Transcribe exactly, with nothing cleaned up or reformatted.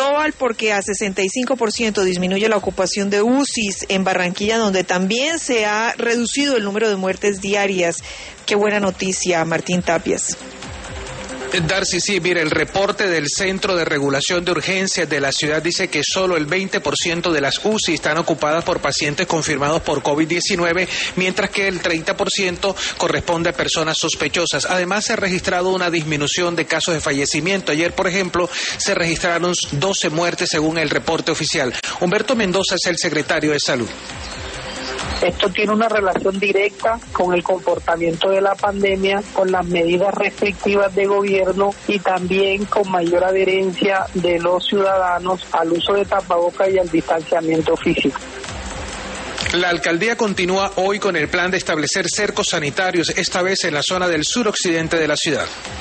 Cristóbal, porque a sesenta y cinco por ciento disminuye la ocupación de U C Is en Barranquilla, donde también se ha reducido el número de muertes diarias. Qué buena noticia, Martín Tapias. Darcy, sí, mire, el reporte del Centro de Regulación de Urgencias de la ciudad dice que solo el veinte por ciento de las U C I están ocupadas por pacientes confirmados por COVID diecinueve, mientras que el treinta por ciento corresponde a personas sospechosas. Además, se ha registrado una disminución de casos de fallecimiento. Ayer, por ejemplo, se registraron doce muertes según el reporte oficial. Humberto Mendoza es el secretario de Salud. Esto tiene una relación directa con el comportamiento de la pandemia, con las medidas restrictivas de gobierno y también con mayor adherencia de los ciudadanos al uso de tapabocas y al distanciamiento físico. La alcaldía continúa hoy con el plan de establecer cercos sanitarios, esta vez en la zona del suroccidente de la ciudad.